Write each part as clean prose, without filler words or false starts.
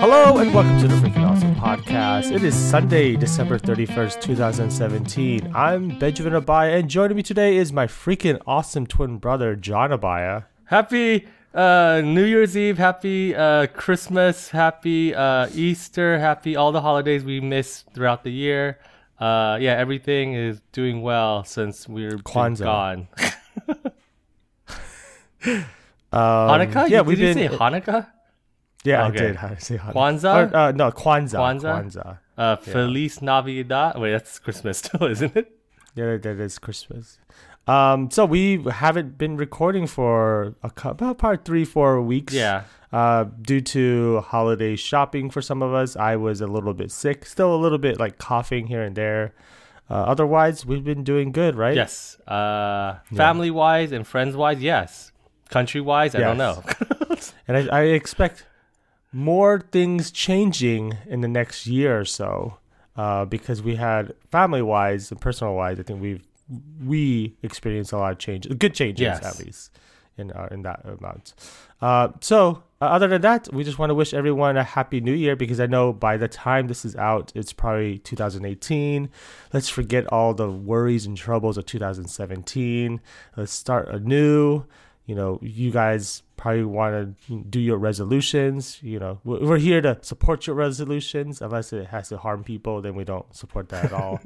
Hello and welcome to the Freaking Awesome Podcast. It is Sunday, December 31st, 2017. I'm Benjamin Abaya, and joining me today is my freaking awesome twin brother, John Abaya. Happy New Year's Eve, happy Christmas, happy Easter, happy all the holidays we missed throughout the year. Everything is doing well since we're gone. Hanukkah? Yeah, did you say Hanukkah? Yeah, Okay. I did. I say Hanukkah. Kwanzaa? No, Kwanzaa. Feliz Navidad. Wait, that's Christmas still, isn't it? Yeah, that is Christmas. So we haven't been recording for about 3-4 weeks. Yeah. Due to holiday shopping for some of us. I was a little bit sick, still a little bit like coughing here and there. Otherwise, we've been doing good, right? Yes. Family-wise and friends-wise, yes. Country-wise, I don't know. And I expect more things changing in the next year or so, because we had family-wise and personal-wise. I think we experienced a lot of changes, good changes at least in that amount. So other than that, we just want to wish everyone a happy new year, because I know by the time this is out, it's probably 2018. Let's forget all the worries and troubles of 2017. Let's start anew. You know, you guys probably want to do your resolutions. You know, we're here to support your resolutions. Unless it has to harm people, then we don't support that at all.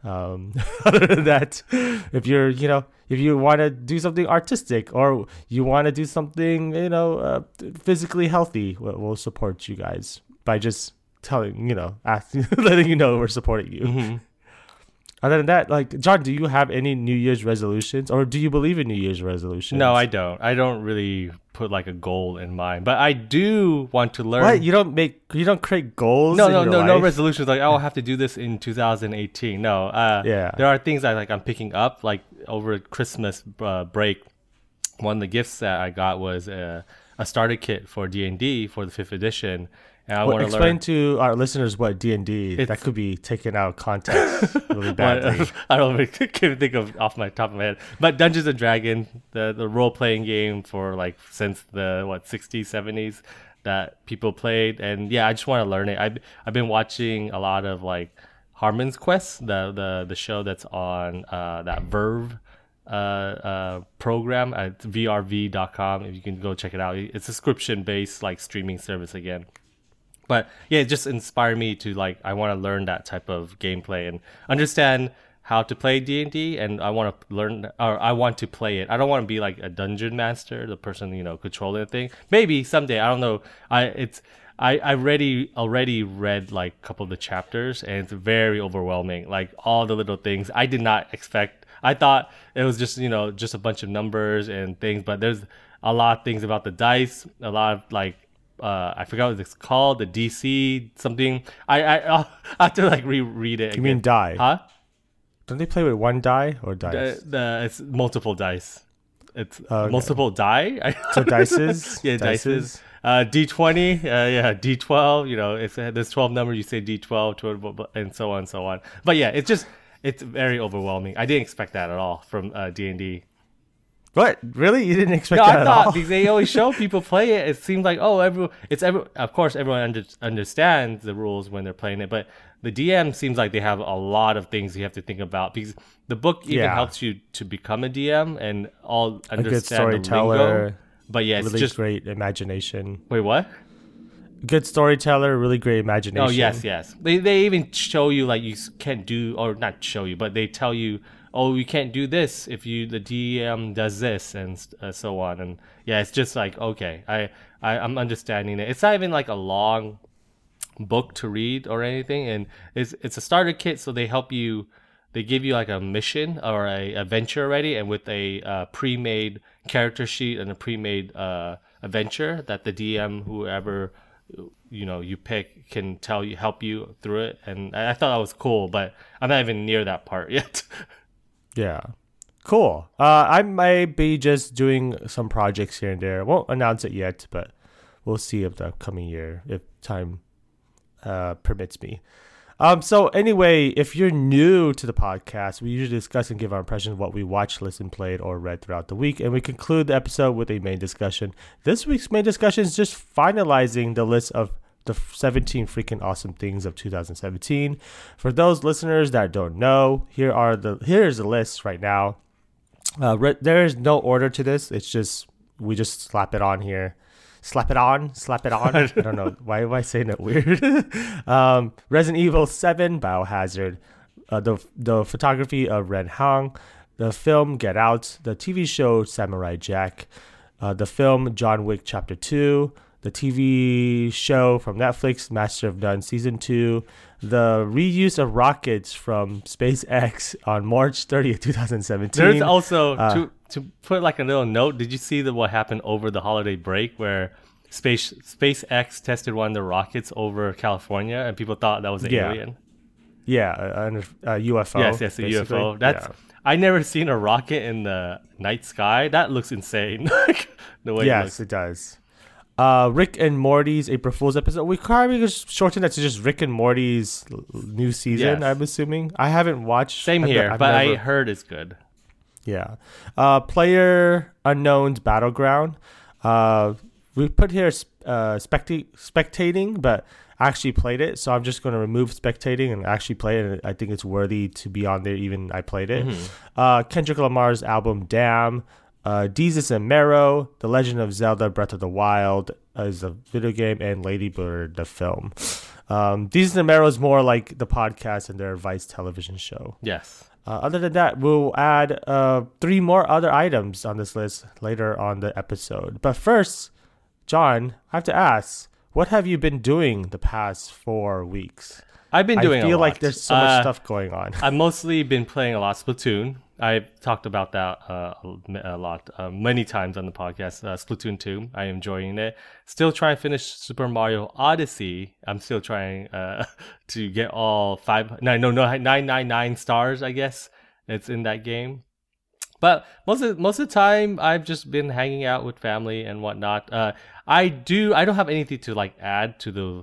Other than that, if you want to do something artistic, or you want to do something, physically healthy, we'll support you guys by just telling, letting you know we're supporting you. Mm-hmm. Other than that, like, John, do you have any New Year's resolutions, or do you believe in New Year's resolutions? No, I don't. I don't really put like a goal in mind, but I do want to learn. What? You don't create goals? No resolutions. Like, I'll have to do this in 2018. No. There are things I'm picking up, like over Christmas break. One of the gifts that I got was a starter kit for D&D for the 5th edition. And I want to explain to our listeners what D&D, that could be taken out of context really badly. I can't think of off my top of my head. But Dungeons and Dragons, the role-playing game for since the 60s, 70s that people played. And yeah, I just want to learn it. I've been watching a lot of Harmon's Quest, the show that's on that Verve program at vrv.com. If you can go check it out. It's a subscription-based streaming service again. But yeah, it just inspired me to I want to learn that type of gameplay and understand how to play D&D, and I want to learn, or I want to play it. I don't want to be like a dungeon master, the person controlling the thing. Maybe someday, I don't know. I already read a couple of the chapters, and it's very overwhelming. All the little things I did not expect. I thought it was just just a bunch of numbers and things, but there's a lot of things about the dice, a lot of I forgot what it's called, the DC something. I'll have to reread it again. You mean die? Huh? Don't they play with one die or dice? It's multiple dice. It's multiple die. So dices? Yeah, dices. D20, D12. There's 12 numbers. You say D12, and so on and so on. But yeah, it's very overwhelming. I didn't expect that at all from D&D. What? Really? You didn't expect that at all? I thought, because they always show people play it. It seems like, of course, everyone understands the rules when they're playing it, but the DM seems like they have a lot of things you have to think about, because the book even helps you to become a DM and all understand a good storyteller, the lingo. But yeah, it's really just great imagination. Wait, what? Good storyteller, really great imagination. Oh, yes. They even show you you can't do, or not show you, but they tell you, oh, you can't do this if the DM does this, and so on. And yeah, it's just okay, I'm understanding it. It's not even a long book to read or anything, and it's a starter kit, so they help you. They give you a mission or a adventure already, and with a pre-made character sheet and a pre-made adventure that the DM, whoever you pick, can help you through it. And I thought that was cool, but I'm not even near that part yet. Yeah. Cool. I might be just doing some projects here and there. Won't announce it yet, but we'll see if the coming year, if time permits me. So anyway, if you're new to the podcast, we usually discuss and give our impression of what we watched, listened, played, or read throughout the week, and we conclude the episode with a main discussion. This week's main discussion is just finalizing the list of the 17 freaking awesome things of 2017. For those listeners that don't know, here's the list right now. There is no order to this. It's just we just slap it on here. Slap it on. I don't know. Why am I saying it weird? Resident Evil 7, Biohazard, the photography of Ren Hang, the film Get Out, the TV show Samurai Jack, the film John Wick Chapter 2, the TV show from Netflix Master of None Season 2, the reuse of rockets from SpaceX on March 30th, 2017. There's also, to put like a little note, did you see what happened over the holiday break where SpaceX tested one of the rockets over California and people thought that was an alien? Yeah, a UFO. Yes, a UFO. I never seen a rocket in the night sky. That looks insane. The way it does. Rick and Morty's April Fool's episode. We probably just shorten that to just Rick and Morty's new season, I'm assuming. I haven't watched. Same here, but I heard it's good. Yeah. Player Unknown's Battleground. We put here spectating, but I actually played it, so I'm just going to remove spectating and actually play it, and I think it's worthy to be on there, even I played it. Kendrick Lamar's album Damn, Deezus and Mero, The Legend of Zelda Breath of the Wild is a video game, and Lady Bird, the film. Deezus and Mero is more like the podcast and their Vice television show. Yes. Other than that, we'll add 3 more other items on this list later on the episode. But first, John, I have to ask, what have you been doing the past 4 weeks? I've been doing a lot. I feel like there's so much stuff going on. I've mostly been playing a lot Splatoon. I've talked about that a lot, many times on the podcast. Splatoon 2, I'm enjoying it. Still trying to finish Super Mario Odyssey. I'm still trying to get all 999 stars, I guess. It's in that game. But most of the time, I've just been hanging out with family and whatnot. I don't have anything to like add to the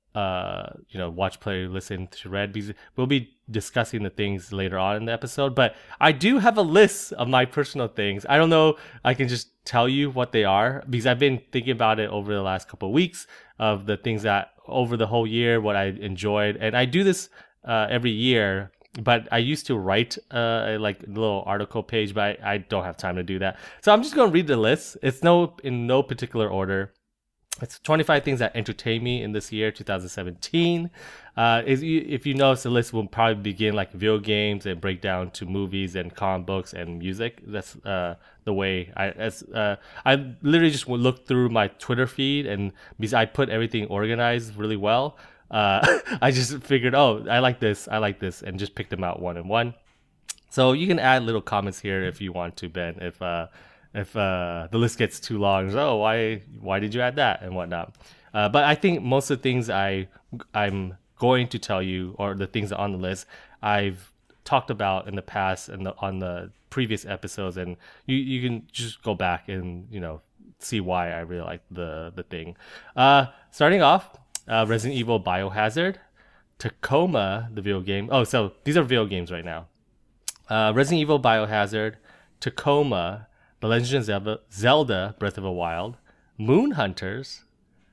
watch, play, listen to read, because we'll be discussing the things later on in the episode. But I do have a list of my personal things. I don't know, I can just tell you what they are, because I've been thinking about it over the last couple of weeks of the things that over the whole year, what I enjoyed. And I do this every year, but I used to write a little article page, but I don't have time to do that. So I'm just going to read the list. It's in no particular order. It's 25 things that entertain me in this year, 2017. If you notice, the list will probably begin like video games and break down to movies and comic books and music. That's the way I literally just look through my Twitter feed, and because I put everything organized really well, I just figured, I like this, and just picked them out one and one. So you can add little comments here if you want to, Ben, if the list gets too long. So, why did you add that and whatnot? But I think most of the things I'm going to tell you, or the things on the list, I've talked about in the past and on the previous episodes, and you can just go back and see why I really like the thing. Starting off, Resident Evil Biohazard, Tacoma, the video game. Oh, so these are video games right now. Resident Evil Biohazard, Tacoma, The Legend of Zelda Breath of the Wild, Moon Hunters,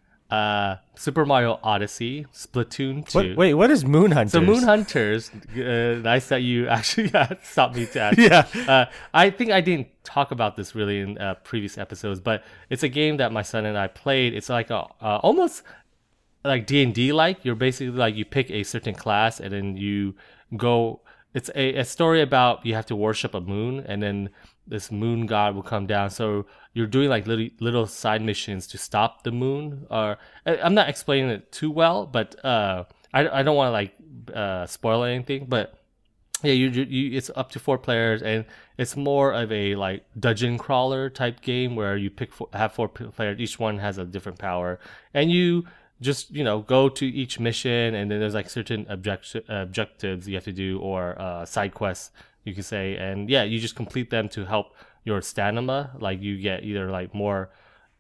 Super Mario Odyssey, Splatoon 2. Wait, what is Moon Hunters? So Moon Hunters, nice that you actually stopped me to ask. Yeah. I think I didn't talk about this really in previous episodes, but it's a game that my son and I played. It's like almost like D&D like. You're basically like, you pick a certain class and then you go. It's a story about you have to worship a moon, and then this moon god will come down. So you're doing like little side missions to stop the moon. Or I'm not explaining it too well, but I don't want to like spoil anything. But yeah, you it's up to 4 players, and it's more of a like dungeon crawler type game where you have 4 players. Each one has a different power, and you just go to each mission, and then there's like certain objectives you have to do, or side quests you can say, and yeah, you just complete them to help your stamina. Like you get either like more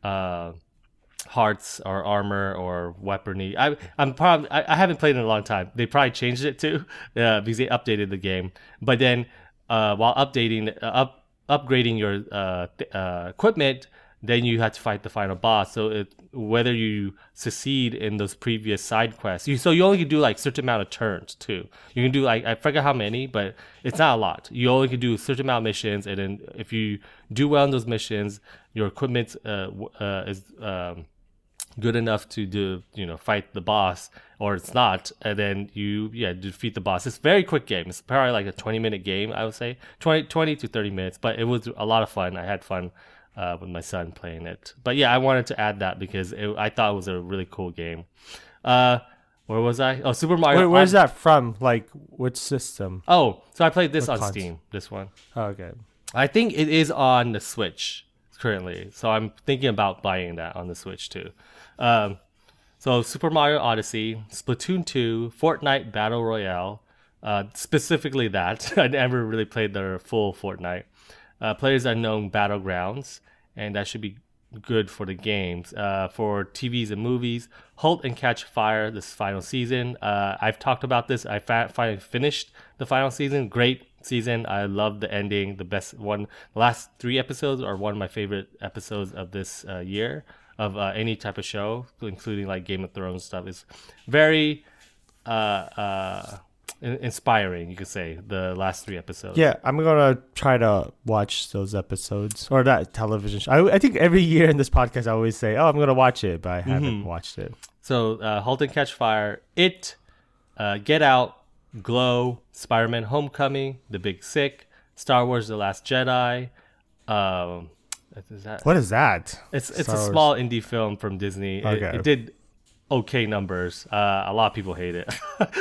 hearts or armor or weaponry. I haven't played in a long time. They probably changed it too because they updated the game. But then while upgrading your equipment, then you have to fight the final boss. So whether you succeed in those previous side quests, you only can do like certain amount of turns too. You can do like, I forget how many, but it's not a lot. You only can do a certain amount of missions, and then if you do well in those missions, your equipment is good enough to do, fight the boss, or it's not, and then you defeat the boss. It's a very quick game. It's probably like a 20-minute game, I would say 20 to 30 minutes, but it was a lot of fun. I had fun with my son playing it. But yeah, I wanted to add that because I thought it was a really cool game. Where was I? Oh, Super Mario. Where's that from? Like, which system? Oh, so I played this What on cons- Steam, this one. Oh, okay. I think it is on the Switch currently, so I'm thinking about buying that on the Switch too. So Super Mario Odyssey, Splatoon 2, Fortnite Battle Royale, specifically that. I never really played the full Fortnite. Players Unknown Battlegrounds, and that should be good for the games. For TVs and movies, Halt and Catch Fire, this final season. I've talked about this. I finally finished the final season. Great season. I love the ending. The best one. The last 3 episodes are one of my favorite episodes of this year of any type of show, including like Game of Thrones stuff. Is very inspiring, you could say, the last 3 episodes. Yeah, I'm gonna try to watch those episodes or that television show. I think every year in this podcast I always say, "Oh, I'm gonna watch it," but I haven't watched it. So, Halt and Catch Fire, It, Get Out, Glow, Spider-Man: Homecoming, The Big Sick, Star Wars: The Last Jedi. What is that? It's Star a Wars. small indie film from Disney. Okay. It did okay numbers. A lot of people hate it.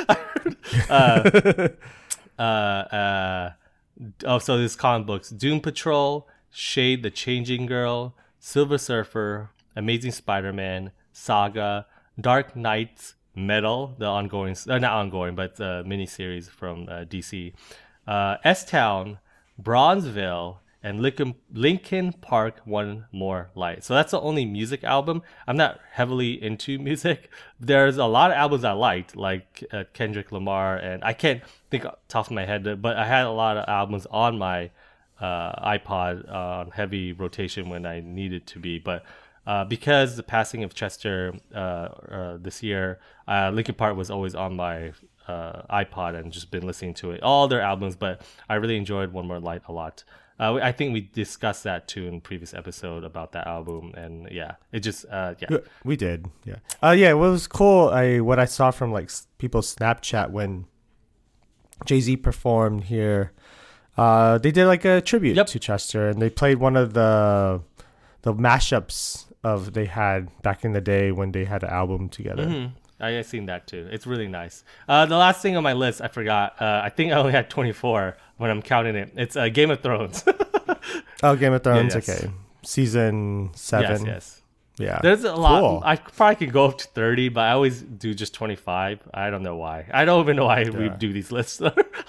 So there's comic books: Doom Patrol, Shade the Changing Girl, Silver Surfer, Amazing Spider-Man, Saga, Dark Knights, Metal, the ongoing, not ongoing, but miniseries from DC, S-Town, Bronzeville, and Linkin Park One More Light. So that's the only music album. I'm not heavily into music. There's a lot of albums I liked, like Kendrick Lamar, and I can't think off the top of my head, but I had a lot of albums on my iPod on heavy rotation when I needed to be. But because the passing of Chester this year, Linkin Park was always on my iPod and just been listening to it, all their albums. But I really enjoyed One More Light a lot. I think we discussed that too in previous episode about that album, and yeah, it just We did, yeah. What was cool, what I saw from like people's Snapchat when Jay-Z performed here, they did like a tribute to Chester, and they played one of the mashups of they had back in the day when they had an album together. Mm-hmm. I seen that too. It's really nice. The last thing on my list, I forgot. I think I only had 24 when I'm counting it. It's Game of Thrones. Oh, Game of Thrones. Yes. Okay, season 7. Yes. Yeah, There's a lot. Cool. I probably could go up to 30, but I always do just 25. I don't know why. I don't even know why we do these lists.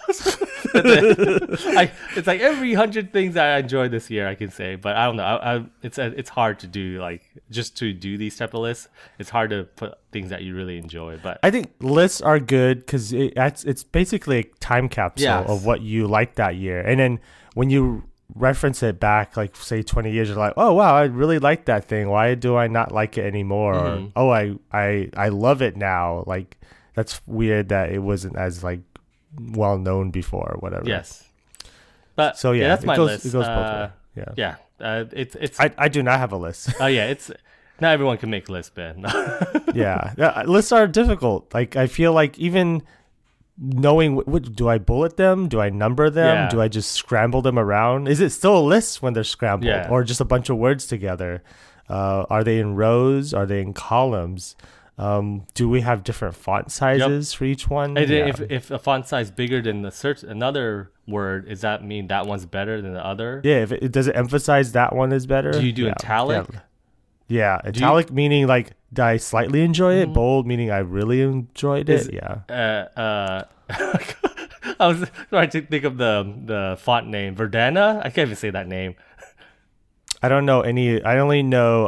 It's like every 100 things I enjoyed this year, I can say, but I don't know. It's hard to do, like, just to do these type of lists. It's hard to put things that you really enjoy. But I think lists are good because it's basically a time capsule of what you liked that year, and then when you reference it back, like say 20 years, you're like, oh wow, I really like that thing. Why do I not like it anymore? Mm-hmm. Or, I love it now. Like, that's weird that it wasn't as like well known before or whatever. Yes. But so yeah, that's my list. It goes both ways. Yeah. It's I do not have a list. it's not everyone can make lists, Ben. Yeah, lists are difficult. Like, I feel like even knowing what do I bullet them? Do I number them? Yeah. Do I just scramble them around? Is it still a list when they're scrambled, or just a bunch of words together? Are they in rows? Are they in columns? Do we have different font sizes for each one? And if a font size bigger than another word, does that mean that one's better than the other? Yeah, if it does it emphasize that one is better? Do you do italic? Yeah, italic meaning like, did I slightly enjoy it? Bold meaning I really enjoyed it. I was trying to think of the font name. Verdana? I can't even say that name. I don't know any. I only know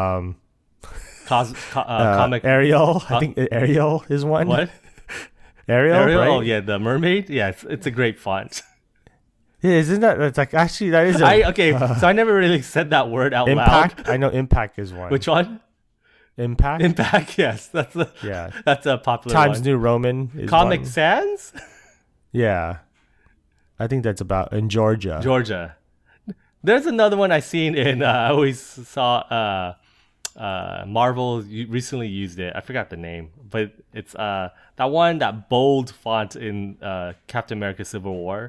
Comic Arial. I think Arial is one. What? Arial, right? Oh yeah, the mermaid. Yeah, it's a great font. Yeah, isn't that? It's like actually that is So I never really said that word out Impact. loud. I know Impact is one. Which one? Impact? Impact. Yes, that's a popular Times one. New Roman is Comic one. Sans, Yeah, I think that's about in Georgia. Georgia. There's another one I seen in. I always saw. Marvel recently used it. I forgot the name, but it's that bold font in Captain America: Civil War.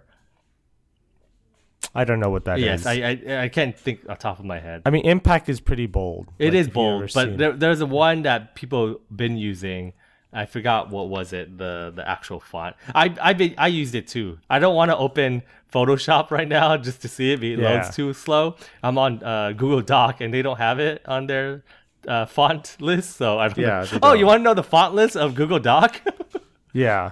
I don't know what that is. Yes, I can't think off the top of my head. I mean, Impact is pretty bold. It like, is if you've ever bold, seen but there's a one that people been using. I forgot what was it, the actual font. I used it too. I don't want to open Photoshop right now just to see it. It loads too slow. I'm on Google Doc and they don't have it on their font list, so I don't know. they Oh, don't. you want to know the font list of Google Doc? Yeah,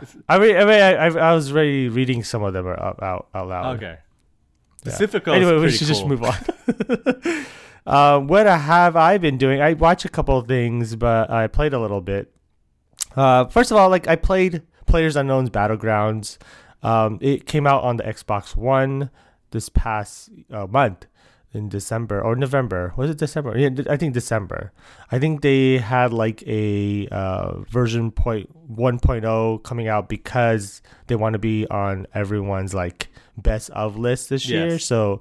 I was already reading some of them out loud. Okay. Yeah. Pacifico. Anyway, we is should pretty just cool. move on. What have I been doing? I watched a couple of things, but I played a little bit. First of all, like I played PlayerUnknown's Battlegrounds. It came out on the Xbox One this past month in December or November. Was it December? Yeah, I think December. I think they had like a version 1.0 coming out because they want to be on everyone's like best of list this year. Yes. So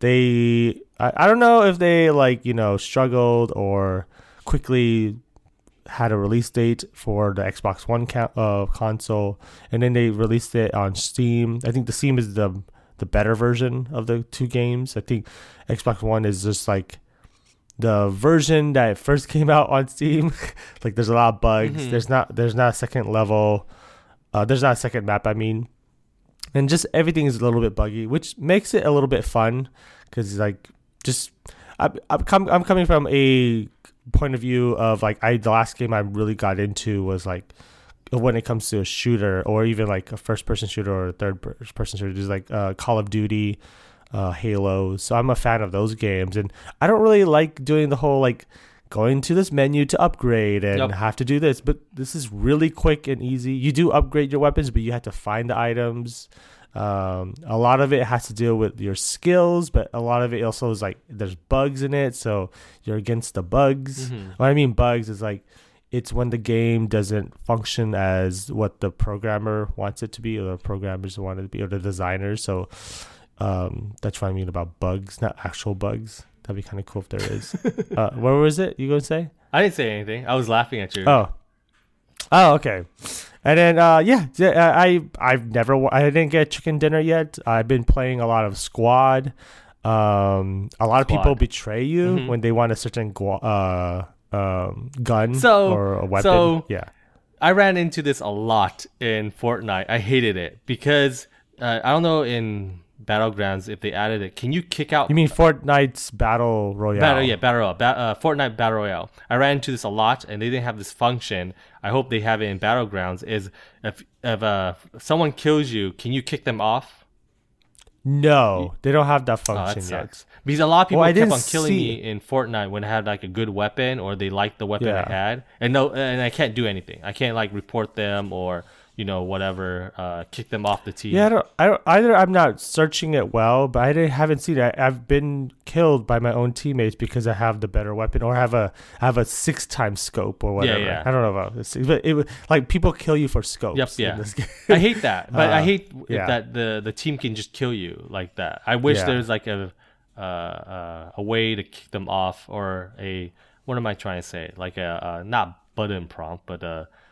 I don't know if they like, struggled or quickly had a release date for the Xbox One console, and then they released it on Steam. I think the Steam is the better version of the two games. I think Xbox One is just like the version that first came out on Steam. Like there's a lot of bugs. Mm-hmm. There's not a second level. There's not a second map. I mean, and just everything is a little bit buggy, which makes it a little bit fun because like just I'm coming from a point of view of like the last game I really got into was like when it comes to a shooter or even like a first person shooter or a third person shooter, just like Call of Duty, Halo. So I'm a fan of those games, and I don't really like doing the whole like going to this menu to upgrade and have to do this, but this is really quick and easy. You do upgrade your weapons, but you have to find the items. A lot of it has to deal with your skills, but a lot of it also is like there's bugs in it, so you're against the bugs. What I mean bugs is like it's when the game doesn't function as what the programmer wants it to be, or the programmers want it to be, or the designers. So that's what I mean about bugs, not actual bugs. That'd be kind of cool if there is. What was it you gonna say? I didn't say anything. I was laughing at you. Oh, okay. And then I didn't get chicken dinner yet. I've been playing a lot of Squad. A lot of people betray you when they want a certain gun or a weapon. So yeah, I ran into this a lot in Fortnite. I hated it because I don't know in Battlegrounds if they added it. Can you kick out? You mean Fortnite's Battle Royale? Battle Royale. Fortnite Battle Royale. I ran into this a lot, and they didn't have this function. I hope they have it in Battlegrounds. Is if someone kills you, can you kick them off? No, they don't have that Oh, function that yet. sucks. Because a lot of people kept didn't on killing see- me in Fortnite when I had like a good weapon or they liked the weapon Yeah. I had, and I can't do anything. I can't like report them or whatever, kick them off the team. Yeah, I don't either. I'm not searching it well, but haven't seen it. I've been killed by my own teammates because I have the better weapon or have a 6x scope or whatever. Yeah. I don't know about this, but it like people kill you for scopes. Yep, in yeah. this game. I hate that, but I hate yeah. if that the team can just kill you like that. I wish Yeah. there's like a way to kick them off or what am I trying to say? Like a not button prompt, but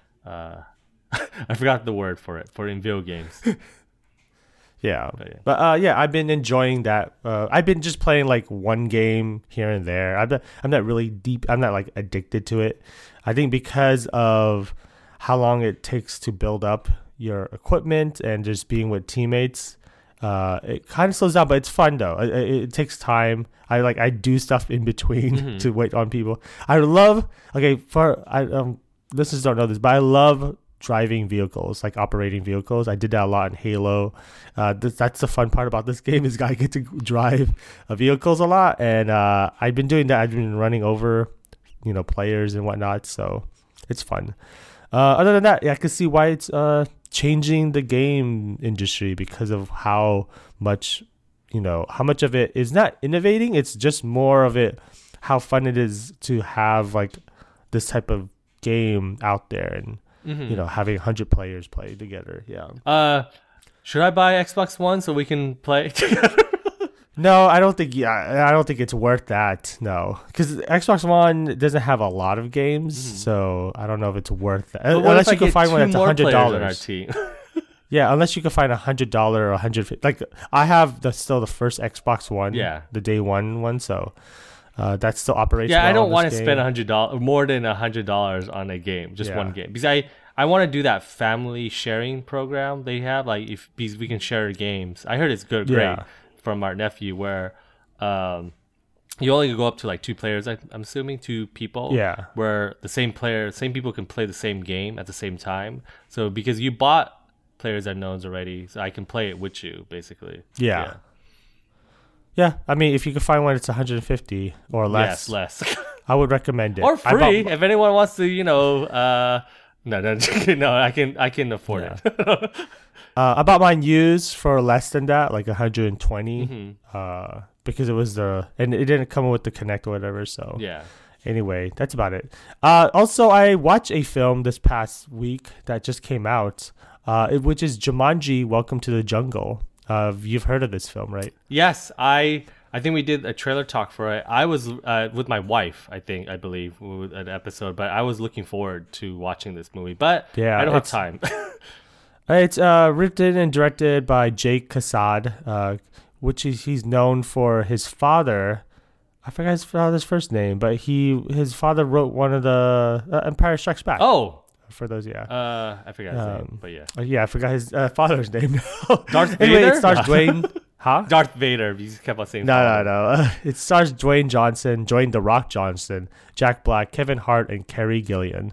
I forgot the word for it for in video games. Yeah, yeah. but I've been enjoying that. I've been just playing like one game here and there. I'm not really deep. I'm not like addicted to it. I think because of how long it takes to build up your equipment and just being with teammates, it kind of slows down. But it's fun though. It takes time. I do stuff in between to wait on people. I love. Listeners don't know this, but I love driving vehicles, like operating vehicles. I did that a lot in Halo. That's the fun part about this game is I get to drive vehicles a lot, and I've been doing that. I've been running over, players and whatnot, so it's fun. Other than that, I can see why it's changing the game industry because of how much how much of it is not innovating. It's just more of it, how fun it is to have like this type of game out there, and having 100 players play together. Yeah. Should I buy Xbox One so we can play together? No, I don't think. Yeah, I don't think it's worth that. No, because Xbox One doesn't have a lot of games, so I don't know if it's worth that. Unless you can find one that's $100. Yeah, unless you can find $100 or $150. Like I have still the first Xbox One, the day one, so that still operates. Yeah, well I don't want to spend $100 more than $100 on a game, just one game, because I want to do that family sharing program they have. Like because we can share games. I heard it's great from our nephew, where you only go up to like 2 players. I'm assuming 2 people. Yeah. Where the same people can play the same game at the same time. So because you bought players unknowns already, so I can play it with you basically. Yeah. I mean, if you can find one that's 150 or less, I would recommend it. Or free if anyone wants to. No, I can afford it. I bought mine used for less than that, like 120, because it was and it didn't come with the Kinect or whatever. So yeah. Anyway, that's about it. Also, I watched a film this past week that just came out, which is Jumanji: Welcome to the Jungle. You've heard of this film, right? Yes, I think we did a trailer talk for it. I was with my wife, I believe, with an episode, but I was looking forward to watching this movie, but I don't have time. It's written and directed by Jake Kassad, which he's known for his father. I forgot his father's first name, but his father wrote one of the Empire Strikes Back. Oh. For those, I forgot his name, but I forgot his father's name. Darth Vader? Anyway, it stars Dwayne. Huh? Darth Vader. You kept on saying. No. It stars Dwayne Johnson, Dwayne The Rock Johnson, Jack Black, Kevin Hart, and Kerry Gillian.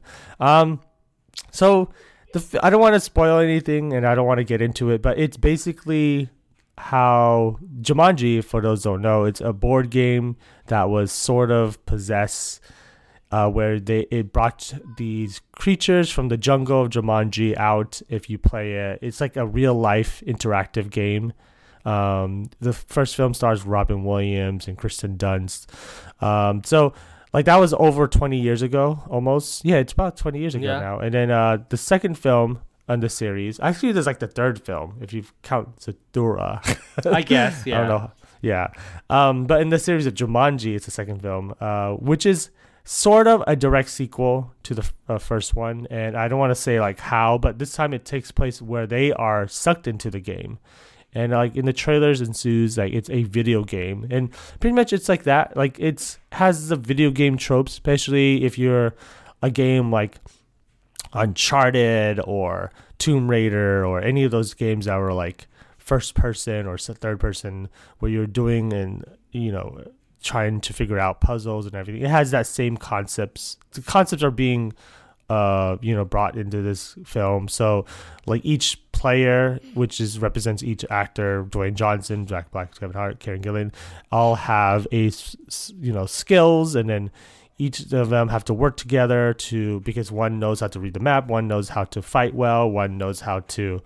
So I don't want to spoil anything, and I don't want to get into it, but it's basically how Jumanji, for those who don't know, it's a board game that was sort of possessed. Where it brought these creatures from the jungle of Jumanji out. If you play it, it's like a real life interactive game. The first film stars Robin Williams and Kristen Dunst. So like that was over 20 years ago, almost. Yeah, it's about 20 years ago now. And then the second film on the series, actually, there's like the third film if you count Zathura. I guess. Yeah. I don't know. Yeah. But in the series of Jumanji, it's the second film, which is sort of a direct sequel to the first one, and I don't want to say like how, but this time it takes place where they are sucked into the game, and like in the trailers ensues like it's a video game, and pretty much it's like that. Like it's has the video game tropes, especially if you're a game like Uncharted or Tomb Raider or any of those games that were like first person or third person, where you're doing and trying to figure out puzzles and everything. It has that same concepts. The concepts are being, brought into this film. So, like each player, which represents each actor, Dwayne Johnson, Jack Black, Kevin Hart, Karen Gillan, all have skills, and then each of them have to work together because one knows how to read the map, one knows how to fight well, one knows how to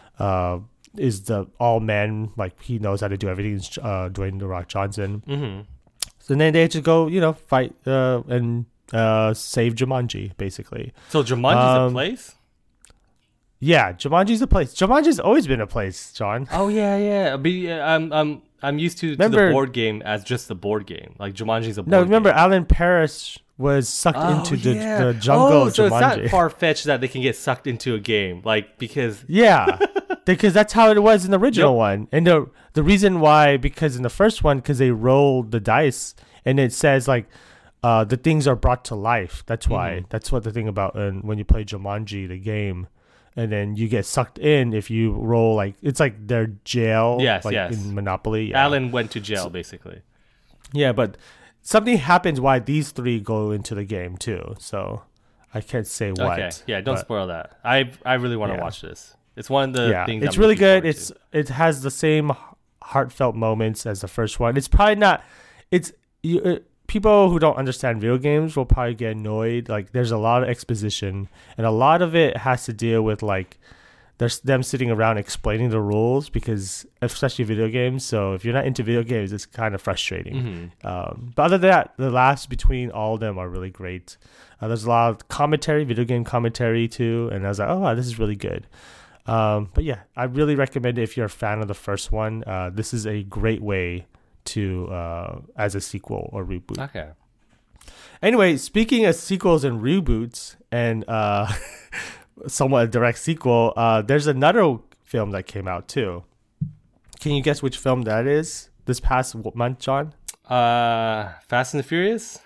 is the all man, like he knows how to do everything. Dwayne The Rock Johnson. Mm-hmm. So then they had to go, fight and save Jumanji, basically. So Jumanji's a place? Yeah, Jumanji's a place. Jumanji's always been a place, John. Oh yeah. But I'm used to the board game as just the board game. Like Jumanji's a board game. No, remember Alan Parrish was sucked into the jungle of Jumanji. So it's not far-fetched that they can get sucked into a game, like because because that's how it was in the original one. And the reason why, because in the first one, because they rolled the dice and it says like the things are brought to life. That's why. Mm-hmm. That's what the thing about when you play Jumanji, the game, and then you get sucked in if you roll like it's like their jail. Yes, in Monopoly. Yeah. Alan went to jail basically. Yeah, but something happens why these three go into the game too. So I can't say what. Okay. Yeah, don't spoil that. I really want to watch this. It's one of the things. It's really good. It has the same heartfelt moments as the first one. It's probably not. People who don't understand video games will probably get annoyed. Like there's a lot of exposition, and a lot of it has to deal with like there's them sitting around explaining the rules, because especially video games. So if you're not into video games, it's kind of frustrating. But other than that, the laughs between all of them are really great. There's a lot of commentary, video game commentary too, and I was like, oh wow, this is really good. But yeah, I really recommend it if you're a fan of the first one. This is a great way to as a sequel or reboot. Okay. Anyway, speaking of sequels and reboots and somewhat a direct sequel, there's another film that came out too. Can you guess which film that is this past month, John? Fast and the Furious?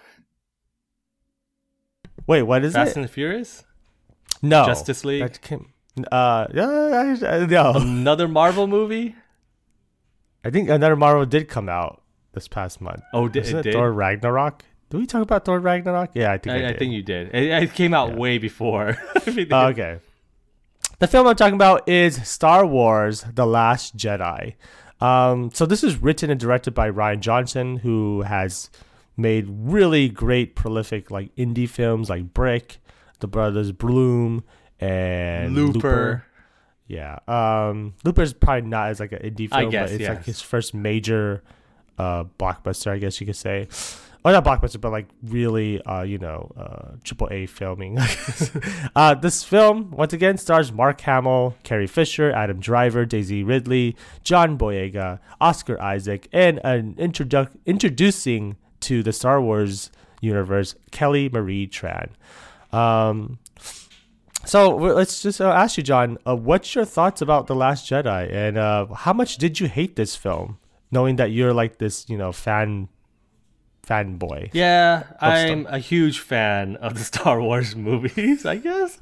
Wait, what is Fast it? and the Furious? No. Justice League? That came, no. Another Marvel movie? I think another Marvel did come out this past month. Oh, Isn't it it did? Thor Ragnarok? Did we talk about Thor Ragnarok? Yeah, I think I did. I think you did. It came out way before. Okay. The film I'm talking about is Star Wars: The Last Jedi. So this is written and directed by Rian Johnson, who has made really great, prolific like indie films like Brick, The Brothers Bloom, and Looper. Yeah. Looper's probably not as like an indie film, guess, but it's yes. like his first major blockbuster, I guess you could say. Or not blockbuster, but like really, triple A filming. This film, once again, stars Mark Hamill, Carrie Fisher, Adam Driver, Daisy Ridley, John Boyega, Oscar Isaac, and introducing to the Star Wars universe, Kelly Marie Tran. So let's just ask you, John, what's your thoughts about The Last Jedi, and how much did you hate this film, knowing that you're like this, fanboy? Yeah, I'm a huge fan of the Star Wars movies, I guess.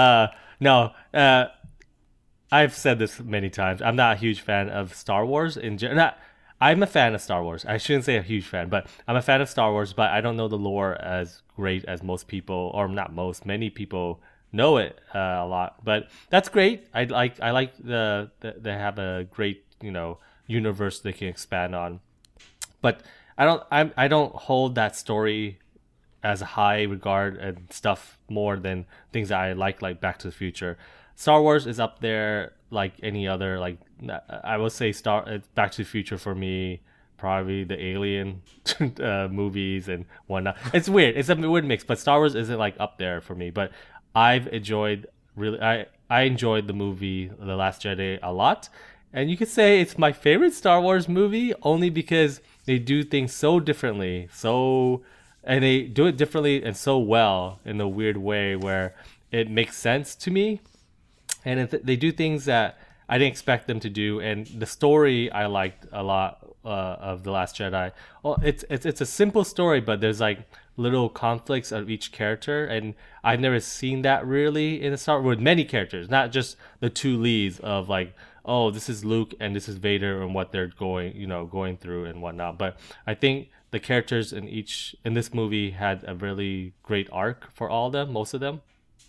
I've said this many times. I'm not a huge fan of Star Wars in general. I'm a fan of Star Wars. I shouldn't say a huge fan, but I'm a fan of Star Wars, but I don't know the lore as great as most people, or not most, many people know it a lot. But that's great. I like they have a great, universe they can expand on. But I don't hold that story as a high regard and stuff more than things that I like Back to the Future. Star Wars is up there like any other, like I would say Back to the Future for me, probably the Alien movies and whatnot. It's weird. It's a weird mix, but Star Wars isn't like up there for me. But I've enjoyed I enjoyed the movie The Last Jedi a lot. And you could say it's my favorite Star Wars movie only because they do things so differently. And they do it differently and so well in a weird way where it makes sense to me. And they do things that I didn't expect them to do. And the story I liked a lot of The Last Jedi. Well, it's a simple story, but there's like little conflicts of each character. And I've never seen that really in a Star Wars with many characters, not just the two leads of like, oh, this is Luke and this is Vader and what they're going through and whatnot. But I think the characters in this movie had a really great arc for all of them, most of them.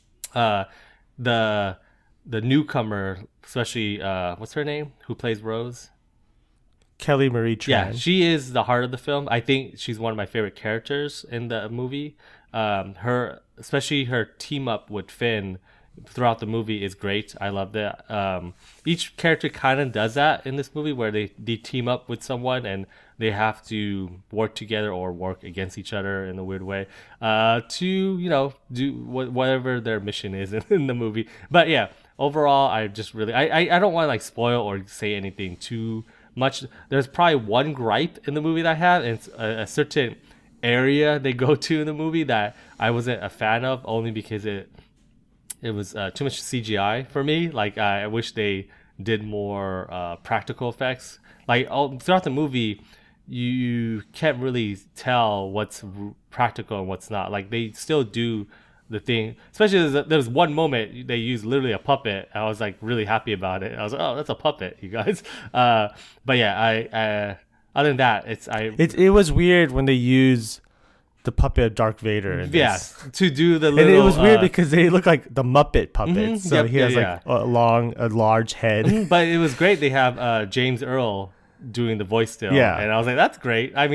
The newcomer, especially what's her name? Who plays Rose? Kelly Marie Tran. Yeah, she is the heart of the film. I think she's one of my favorite characters in the movie. Especially her team up with Finn throughout the movie is great. I love that. Each character kind of does that in this movie where they team up with someone and they have to work together or work against each other in a weird way to do whatever their mission is in the movie. But yeah, overall I just really I don't want to like spoil or say anything too much. There's probably one gripe in the movie that I have, and it's a certain area they go to in the movie that I wasn't a fan of, only because it was too much CGI for me. Like I wish they did more practical effects. Like throughout the movie, you can't really tell what's practical and what's not. Like they still do the thing. Especially there was one moment they used literally a puppet. I was like really happy about it. I was like, oh, that's a puppet, you guys. But yeah, I other than that, it was weird when they use the puppet of Darth Vader. To do the little. And it was weird because they look like the Muppet puppets. Mm-hmm, so he has like a large head. But it was great. They have James Earl doing the voice still. Yeah. And I was like, that's great. I mean,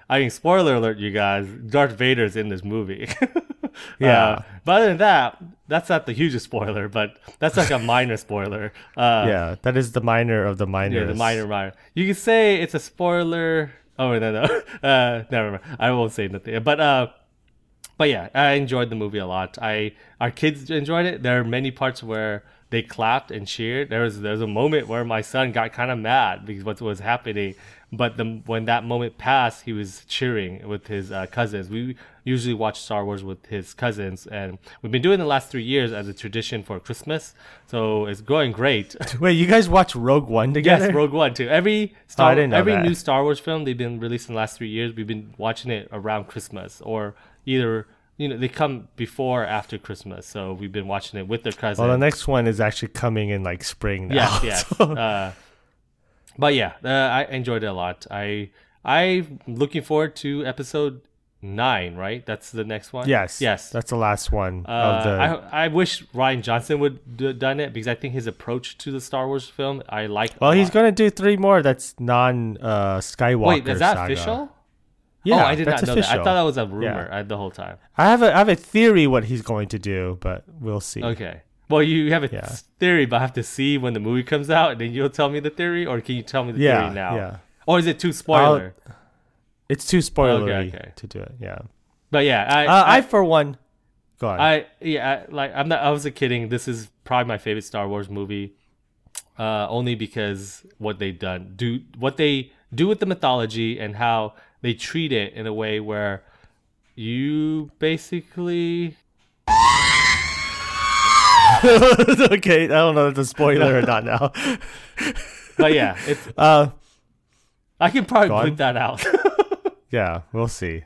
I mean, spoiler alert, you guys. Darth Vader's in this movie. Yeah. But other than that, that's not the hugest spoiler, but that's like a minor spoiler. Yeah, that is the minor of the minors. Yeah, the minor. You can say it's a spoiler. Oh no. Never mind. I won't say nothing. But yeah, I enjoyed the movie a lot. Our kids enjoyed it. There are many parts where they clapped and cheered. There was a moment where my son got kind of mad because what was happening. But when that moment passed, he was cheering with his cousins. We usually watch Star Wars with his cousins, and we've been doing it the last 3 years as a tradition for Christmas. So it's going great. Wait, you guys watch Rogue One together? Yes, Rogue One too. Every I didn't know every that. new Star Wars film they've been released in the last 3 years, we've been watching it around Christmas or either they come before or after Christmas. So we've been watching it with their cousins. Well, the next one is actually coming in like spring now. Yes. So- But yeah, I enjoyed it a lot. I'm looking forward to episode 9. Right, that's the next one. yes. Yes. That's the last one of the. I wish Ryan Johnson would done it because I think his approach to the Star Wars film I like. Well, a he's lot. gonna do 3 more. That's non Skywalker. Wait, is that saga. official? Yeah, oh, I did that's not know official. that. I thought that was a rumor Yeah. the whole time. I have a theory what he's going to do, but we'll see. Okay. Well, you have a Yeah. theory, but I have to see when the movie comes out, and then you'll tell me the theory, or can you tell me the Yeah, theory now? yeah. Or is it too spoiler? It's too spoilery Okay. to do it. Yeah. But yeah, I for one, go on. I wasn't kidding. This is probably my favorite Star Wars movie, only because what they do with the mythology and how they treat it in a way where you basically. Okay, I don't know if it's a spoiler or not now. But yeah, it's. I can probably Go on. bleep that out. Yeah, we'll see.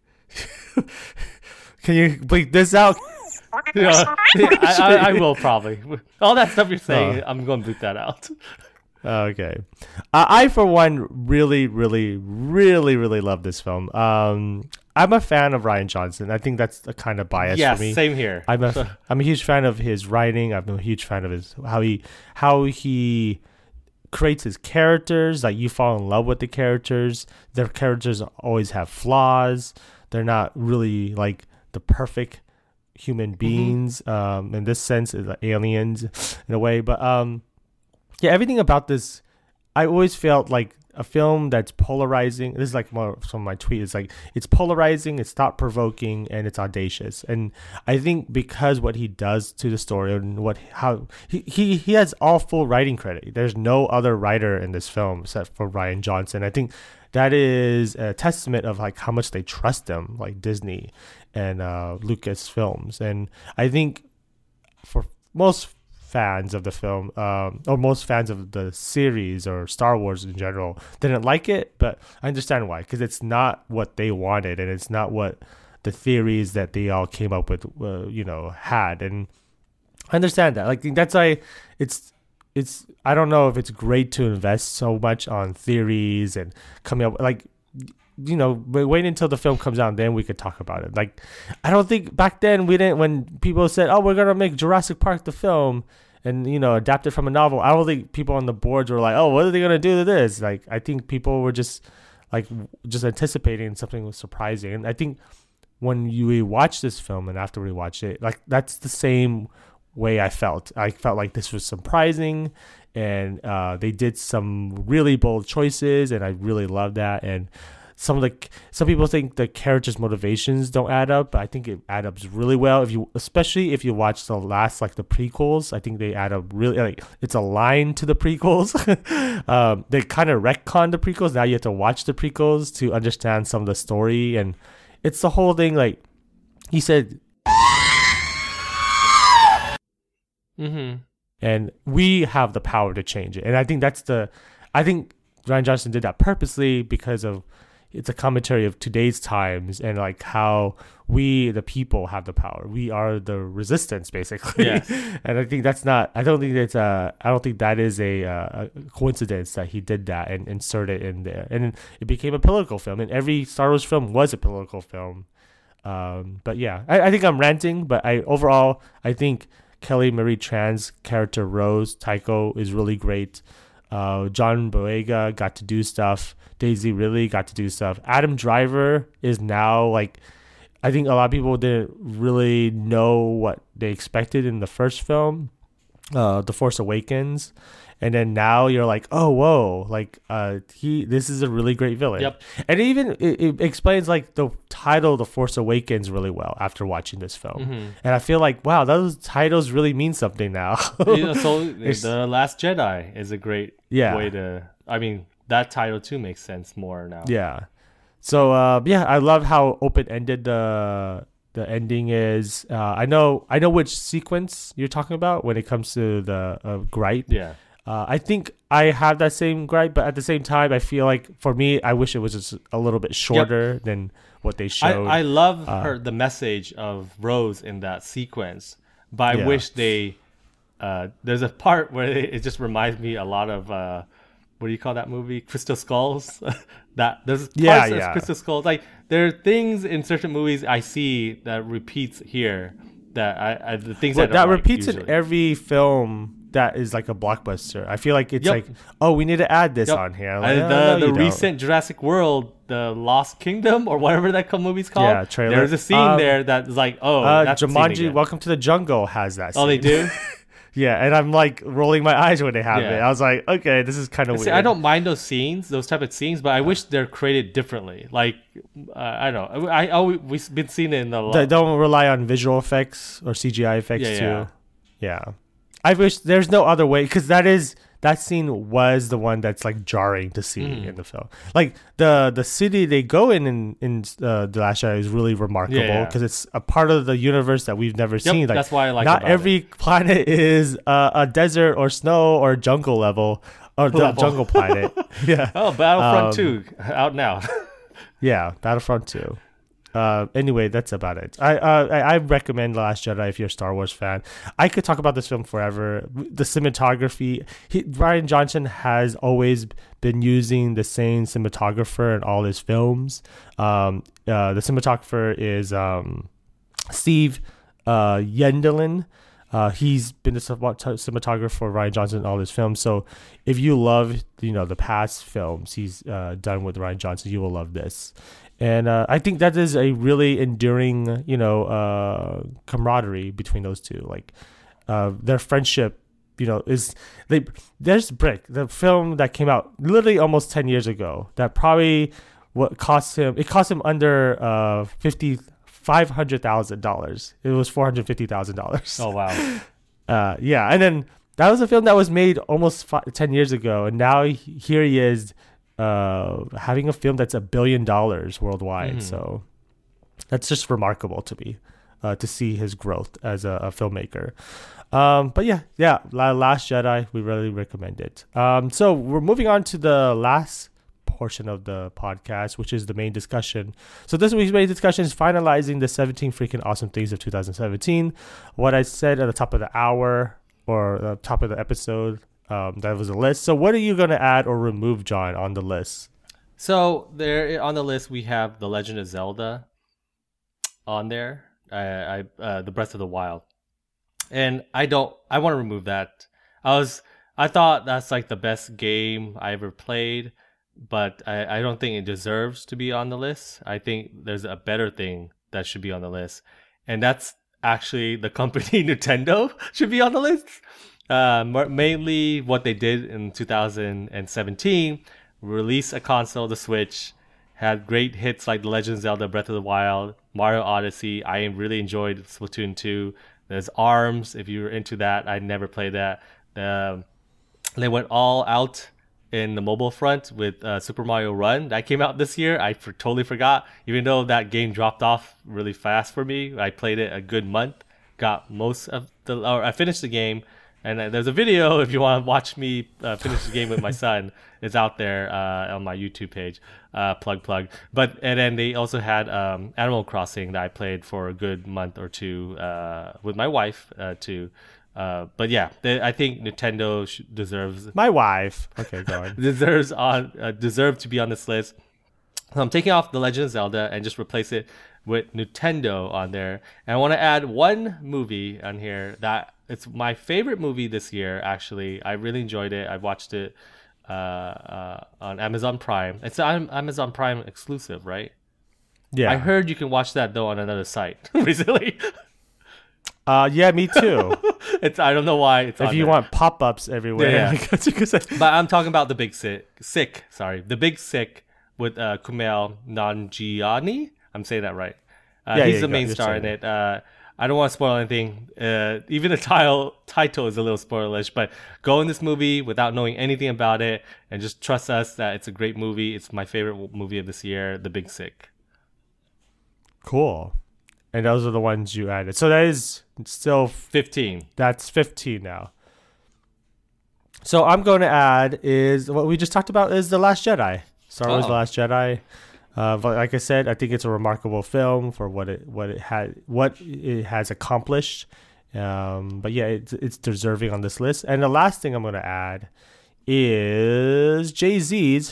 Can you bleep this out? Yeah, I will probably. All that stuff you're saying, Oh. I'm going to bleep that out. Okay. I for one really, really, really, really love this film. I'm a fan of Ryan Johnson. I think that's a kind of bias Yes, for me. same here. I'm a huge fan of his writing. I'm a huge fan of his how he creates his characters. Like you fall in love with the characters. Their characters always have flaws. They're not really like the perfect human beings. In this sense, is aliens in a way. But yeah, everything about this, I always felt like a film that's polarizing. This is like more from my tweet. It's like it's polarizing, it's thought provoking, and it's audacious. And I think because what he does to the story and how he has all full writing credit. There's no other writer in this film except for Ryan Johnson. I think that is a testament of like how much they trust him, like Disney and Lucasfilms. And I think for most fans of the film, or most fans of the series or Star Wars in general, didn't like it, but I understand why, because it's not what they wanted, and it's not what the theories that they all came up with, had, and I understand that. Like that's why it's. I don't know if it's great to invest so much on theories and coming up like. Wait until the film comes out and then we could talk about it. Like, I don't think back then when people said, oh, we're going to make Jurassic Park the film and, adapt it from a novel. I don't think people on the boards were like, oh, what are they going to do to this? Like, I think people were just anticipating something was surprising. And I think when we watch this film and after we watch it, like that's the same way I felt. I felt like this was surprising and they did some really bold choices and I really loved that. And some people think the characters' motivations don't add up, but I think it adds up really well. Especially if you watch the last, like the prequels, I think they add up really. Like it's aligned to the prequels. They kind of retcon the prequels. Now you have to watch the prequels to understand some of the story, and it's the whole thing. Like he said, and we have the power to change it. And I think I think Ryan Johnson did that purposely because of. It's a commentary of today's times and like how we, the people, have the power. We are the resistance, basically. Yes. And I think I don't think that is a coincidence that he did that and inserted in there. And it became a political film. And every Star Wars film was a political film. But yeah, I think I'm ranting. But overall, I think Kelly Marie Tran's character Rose Tycho is really great. John Boyega got to do stuff. Daisy Ridley got to do stuff. Adam Driver is now like, I think a lot of people didn't really know what they expected in the first film, The Force Awakens, and then now you're like, oh whoa, like this is a really great villain. Yep. And it explains like the title The Force Awakens really well after watching this film. And I feel like, wow, those titles really mean something now. So The Last Jedi is a great Yeah. way to, I mean, that title too makes sense more now. Yeah. So I love how open ended the ending is. I know which sequence you're talking about when it comes to the gripe. Yeah. I think I have that same gripe, but at the same time, I feel like for me, I wish it was just a little bit shorter than what they showed. I love the message of Rose in that sequence, but I wish they. There's a part where it just reminds me a lot of what do you call that movie? Crystal Skulls. That there's parts of Crystal Skulls. Like there are things in certain movies I see that repeats here. That I the things that repeats usually. in every film that is like a blockbuster. I feel like it's like, oh, we need to add this on here. Like, the recent Jurassic World, the Lost Kingdom, or whatever that movie's called. Yeah, trailer. There's a scene there that's like, oh, that's Jumanji: Welcome to the Jungle has that scene. Oh, they do. Yeah, and I'm like rolling my eyes when they have it. I was like, okay, this is kind of weird. I don't mind those scenes, those type of scenes, but I wish they're created differently. Like, I don't know. We've been seeing it in the. They don't rely on visual effects or CGI effects too. Yeah. I wish there's no other way, because that scene was the one that's like jarring to see in the film. Like the city they go in The Last Jedi is really remarkable because it's a part of the universe that we've never seen. Like, that's why I like. Not every planet is a desert or snow or jungle level or jungle planet. Yeah. Oh, Battlefront 2 out now. Yeah, Battlefront 2. Anyway, that's about it. I recommend The Last Jedi if you're a Star Wars fan. I could talk about this film forever. The cinematography, Rian Johnson has always been using the same cinematographer in all his films. The cinematographer is Steve Yendelin. He's been the cinematographer for Rian Johnson in all his films. So if you love the past films he's done with Rian Johnson, you will love this. And I think that is a really enduring, camaraderie between those two. Like their friendship, there's Brick, the film that came out literally almost 10 years ago. That probably cost him under $500,000. It was $450,000. Oh wow. Yeah, and then that was a film that was made almost 10 years ago, and now here he is. Having a film that's $1 billion worldwide. So that's just remarkable to me, to see his growth as a filmmaker. But yeah, Last Jedi, we really recommend it. So we're moving on to the last portion of the podcast, which is the main discussion. So this week's main discussion is finalizing the 17 freaking awesome things of 2017. What I said at the top of the hour or the top of the episode. That was a list. So what are you going to add or remove, John, on the list? So there on the list, we have The Legend of Zelda on there. The Breath of the Wild. And I want to remove that. I thought that's like the best game I ever played, but I don't think it deserves to be on the list. I think there's a better thing that should be on the list. And that's actually the company Nintendo should be on the list. Mainly what they did in 2017, release a console, the Switch, had great hits like The Legend of Zelda, Breath of the Wild, Mario Odyssey. I really enjoyed Splatoon 2. There's ARMS, if you were into that. I never played that. They went all out in the mobile front with Super Mario Run. That came out this year. I totally forgot. Even though that game dropped off really fast for me, I played it a good month. I finished the game. And there's a video if you want to watch me finish the game with my son. It's out there on my YouTube page. Plug. And then they also had Animal Crossing that I played for a good month or two with my wife too. But yeah, I think Nintendo deserves. My wife. Okay, go on. deserve to be on this list. So I'm taking off The Legend of Zelda and just replace it with Nintendo on there. And I want to add one movie on here that it's my favorite movie this year, actually. I really enjoyed it. I watched it on Amazon Prime. It's an Amazon Prime exclusive, right? Yeah. I heard you can watch that though on another site recently. Yeah, me too. I don't know why it's If on you there. want pop-ups everywhere, Yeah. I guess you could say. But I'm talking about the Big Sick. Sorry, the Big Sick with Kumail Nanjiani. I'm saying that right. Yeah, He's yeah, the main you're star saying in it. I don't want to spoil anything. Even the title is a little spoilerish. But go in this movie without knowing anything about it, and just trust us that it's a great movie. It's my favorite movie of this year, The Big Sick. Cool. And those are the ones you added. So that is still 15. that's 15 now. So I'm going to add is what we just talked about is The Last Jedi. Star Wars: Oh. The Last Jedi. But like I said, I think it's a remarkable film for what it has accomplished. But yeah, it's deserving on this list. And the last thing I'm going to add is Jay-Z's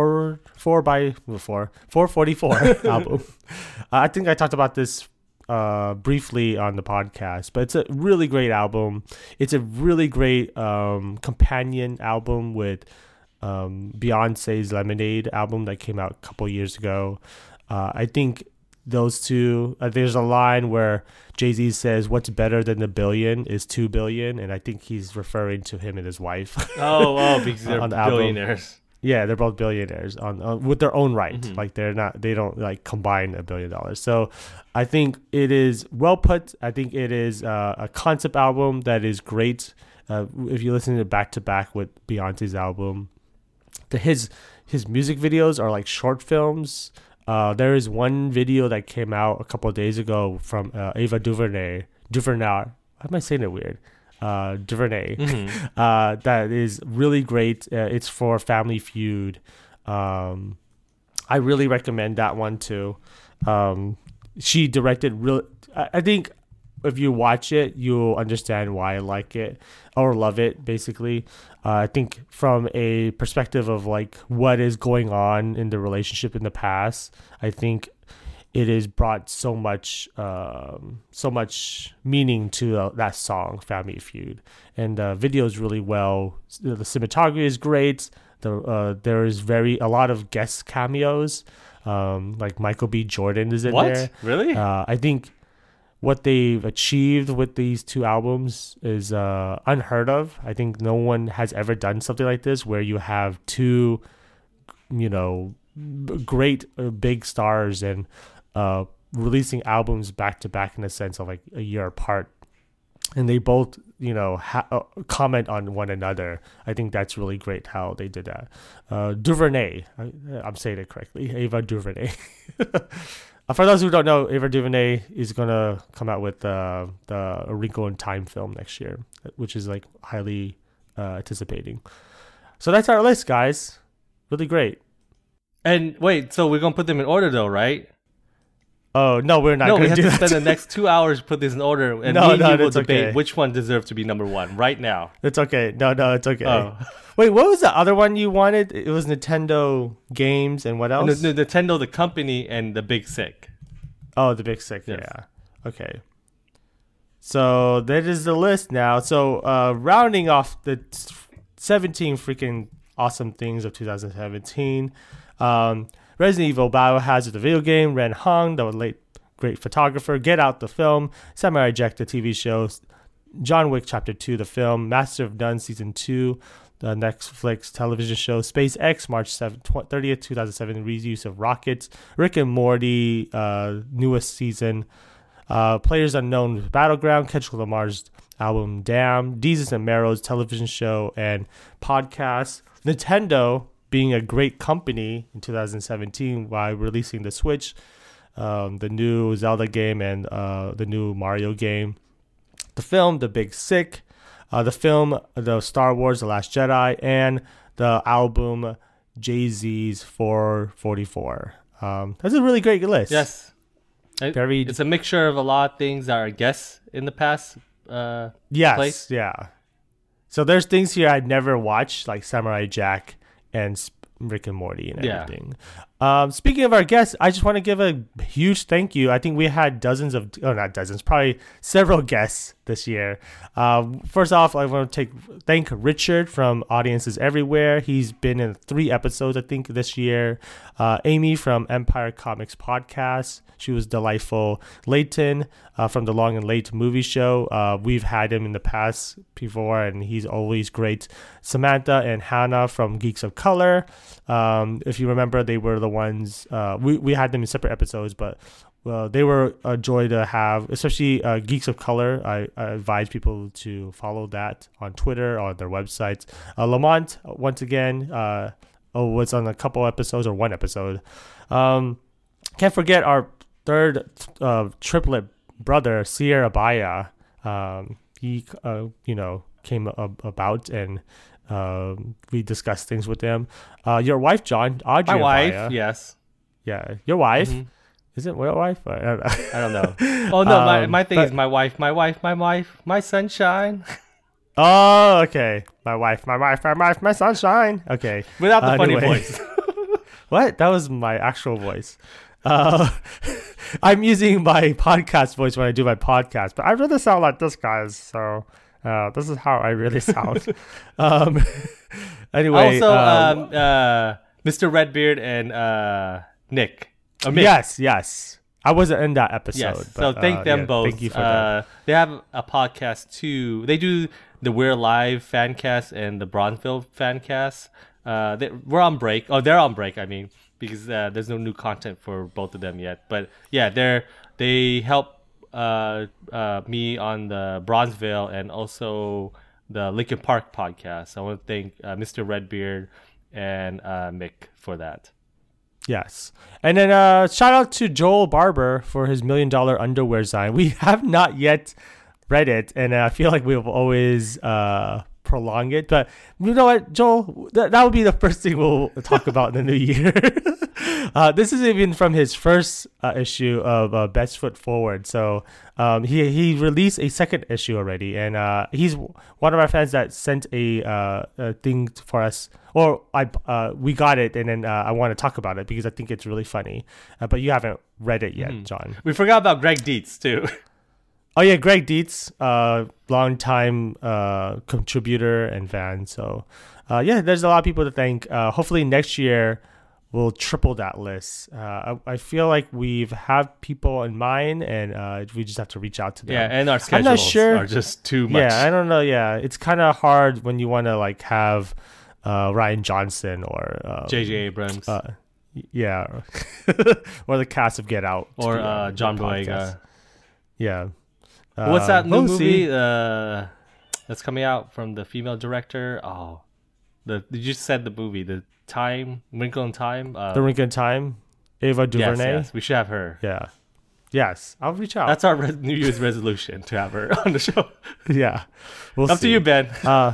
444 album. I think I talked about this briefly on the podcast, but it's a really great album. It's a really great companion album with Beyonce's Lemonade album that came out a couple years ago. I think those two, there's a line where Jay-Z says, "What's better than the billion is 2 billion," and I think he's referring to him and his wife. Because they're On the album. billionaires. Yeah, they're both billionaires on with their own right. Like they don't like combine $1 billion. So I think it is well put. I think it is a concept album that is great. If you listen to it back to back with Beyonce's album, his music videos are like short films. There is one video that came out a couple of days ago from Ava DuVernay. Why am I saying it weird? DuVernay. That is really great. It's for Family Feud. I really recommend that one too. She directed I think if you watch it, you'll understand why I like it or love it, basically. I think from a perspective of like what is going on in the relationship in the past, I think it has brought so much meaning to that song, Family Feud. And the video is really well. The cinematography is great. There is a lot of guest cameos. Like Michael B. Jordan is in there. Really? I think what they've achieved with these two albums is unheard of. I think no one has ever done something like this where you have two, great big stars and releasing albums back to back in a sense of like a year apart. And they both, comment on one another. I think that's really great how they did that. DuVernay, I'm saying it correctly, Ava DuVernay. For those who don't know, Ava DuVernay is going to come out with the A Wrinkle in Time film next year, which is like highly anticipating. So that's our list, guys. Really great. And wait, so we're gonna put them in order though, right? Oh, no, we're not No, we going to have do to that. spend the next 2 hours to put this in order, and No, me and you will that's debate okay. which one deserves to be number one right now. It's okay. No, it's okay. Oh. Wait, what was the other one you wanted? It was Nintendo games and what And else? the Nintendo, the company, and the Big Sick. Oh, the Big Sick. Yes. Yeah. Okay. So that is the list now. So rounding off the 17 freaking awesome things of 2017. Resident Evil, Biohazard, the video game, Ren Hong, the late great photographer, Get Out, the film, Samurai Jack, the TV show, John Wick Chapter 2, the film, Master of None Season 2, the Netflix television show, SpaceX, March 30th, 2007, reuse of rockets, Rick and Morty, newest season, Players Unknown Battleground, Kendrick Lamar's album Damn, Deezus and Mero's television show and podcast, Nintendo being a great company in 2017 by releasing the Switch, the new Zelda game and the new Mario game, the film The Big Sick, the film The Star Wars The Last Jedi, and the album Jay-Z's 444. That's a really great list. Yes. Very- It's a mixture of a lot of things that are guests in the past. Yes, place. yeah. So there's things here I'd never watched, like Samurai Jack and Rick and Morty and Yeah. everything. Speaking of our guests, I just want to give a huge thank you. I think we had not dozens, probably several guests this year. First off, I want to thank Richard from Audiences Everywhere. He's been in 3 episodes, I think, this year. Amy from Empire Comics Podcast. She was delightful. Leighton from the Long and Late movie show. We've had him in the past before, and he's always great. Samantha and Hannah from Geeks of Color. If you remember, they were the ones, we had them in separate episodes, but they were a joy to have, especially Geeks of Color. I advise people to follow that on Twitter or their websites. Lamont, once again, was on a couple episodes or 1 episode. Can't forget our third triplet brother, Sierra Baya. He, came about, and we discussed things with him. Your wife, John, Audrey. My wife, Baya. yes. Yeah, your wife. Mm-hmm. Is it your wife? I don't know. I don't know. Oh no, my thing is my wife, my sunshine. Oh, okay. My wife, my sunshine. Okay. Without the funny anyway. voice. What? That was my actual voice. I'm using my podcast voice when I do my podcast, but I really sound like this, guys. So this is how I really sound. Anyway. Also, Mr. Redbeard and Nick. Yes. I wasn't in that episode. Yes. But, so thank them both. Thank you for that. They have a podcast too. They do the We're Live fan cast and the Bronzeville fan cast. We're on break. Oh, they're on break. I mean, because there's no new content for both of them yet. But yeah, they help me on the Bronzeville and also the Linkin Park podcast. I want to thank Mr. Redbeard and Mick for that. Yes. And then shout out to Joel Barber for his $1 million underwear design. We have not yet read it, and I feel like we've always prolong it. But you know what, Joel? That would be the first thing we'll talk about in the new year. This is even from his first issue of Best Foot Forward. So he released a second issue already, and he's one of our fans that sent a thing for us. Or we got it, and then I want to talk about it because I think it's really funny. But you haven't read it yet, John. We forgot about Greg Dietz too. Oh yeah, Greg Dietz, longtime contributor and fan. So there's a lot of people to thank. Hopefully next year we'll triple that list. I feel like we've have people in mind, and we just have to reach out to them. Yeah, and our schedules are just too much. Yeah, I don't know. Yeah, it's kind of hard when you want to like have Ryan Johnson or J.J. Abrams. Yeah, or the cast of Get Out, or John Boyega. Yeah. What's that new movie that's coming out from the female director? Oh, you just said the movie, The Wrinkle in Time. The Wrinkle in Time, Ava DuVernay. Yes, we should have her. Yeah. Yes, I'll reach out. That's our New Year's resolution, to have her on the show. Yeah, we'll Up see. to you, Ben.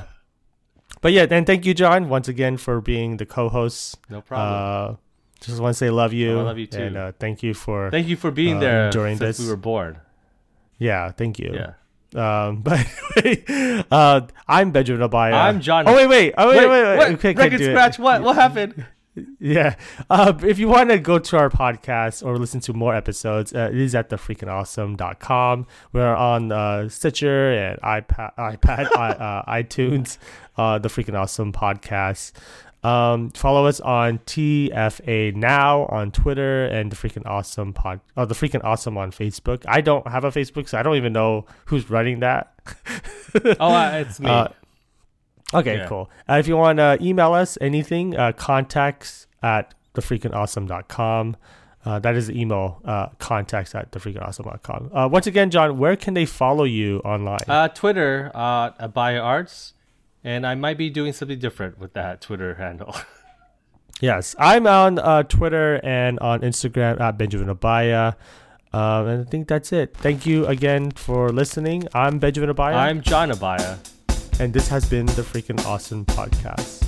But yeah, and thank you, John, once again for being the co-host. No problem. Just want to say love you. I love you too. And thank you for being there during since this. we were born. Yeah, thank you. Yeah. But anyway, I'm Benjamin Abaya. I'm John. Oh wait. What? Okay, Record scratch. What happened? Yeah. If you want to go to our podcast or listen to more episodes, it is at thefreakingawesome.com. We're on Stitcher and iPad, iTunes, the Freaking Awesome podcast. Follow us on TFA Now on Twitter and the Freaking Awesome the Freaking Awesome on Facebook. I don't have a Facebook, so I don't even know who's running that. It's me. Okay, yeah. Cool. If you want to email us anything, contacts at thefreakingawesome.com. That is the email, contacts at thefreakingawesome.com. Once again, John, where can they follow you online? Twitter, Abaya Arts. And I might be doing something different with that Twitter handle. Yes, I'm on Twitter and on Instagram at Benjamin Abaya. And I think that's it. Thank you again for listening. I'm Benjamin Abaya. I'm John Abaya. And this has been the Freaking Awesome Podcast.